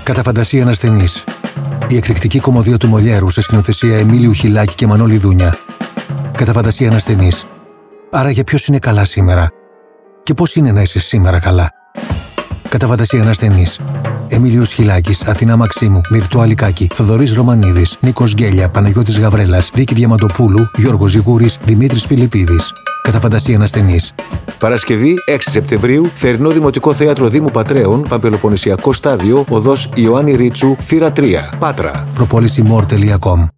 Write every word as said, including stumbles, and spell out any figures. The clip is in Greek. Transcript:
Κατά φαντασία ανασθενής. Η εκρηκτική κωμωδία του Μολιέρου σε σκηνοθεσία Εμίλιου Χιλάκη και Μανώλη Δούνια. Κατά φαντασία ανασθενής. Άρα για ποιος είναι καλά σήμερα? Και πώς είναι να είσαι σήμερα καλά? Κατά φαντασία ανασθενής. Εμίλιος Χιλάκης, Αθηνά Μαξίμου, Μυρτώ Αλικάκη, Θοδωρής Ρωμανίδης, Νίκος Γκέλια, Παναγιώτης Γαβρέλας, Βίκη Διαμαντοπούλου, Γιώργος Ζιγούρης, Δημήτρης Φιλιππίδης. Κατά φαντασία ανασθενής. Παρασκευή έξι Σεπτεμβρίου, Θερινό Δημοτικό Θέατρο Δήμου Πατρέων, Παμπελοποννησιακό Στάδιο, Οδός Ιωάννη Ρίτσου, θύρα τρία, Πάτρα. Προπόληση μορ τελεία κομ.